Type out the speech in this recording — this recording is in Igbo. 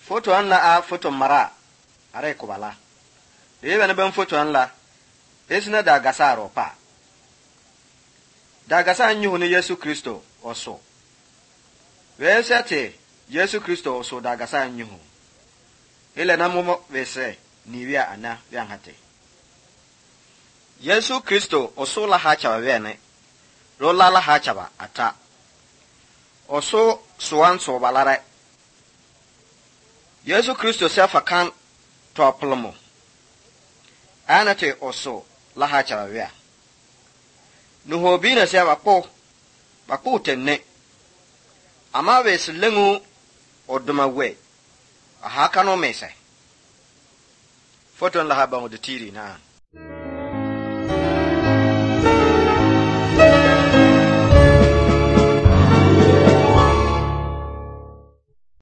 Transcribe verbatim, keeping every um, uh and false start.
Foto an la a foto mara are kubala. Ebe ne ben foto an la esina da gasa ropa. Da gasa anyu ne Yesu Kristo oso. Wesete Yesu Kristo oso da gasa anyu. Ile na momo wese ni wia ana wian hate. Yesu Kristo oso la ha chawa wene. Rola la ha chawa ata. Oso suwan so balare. Yesu Kristo sefa kan toplomo. Anate oso la ha chawa wia. Nuhobi na sefa po bakpo tenne. Ama wes lengu oduma we. Aha kano mese. Foto la ha ba mo de tiri na.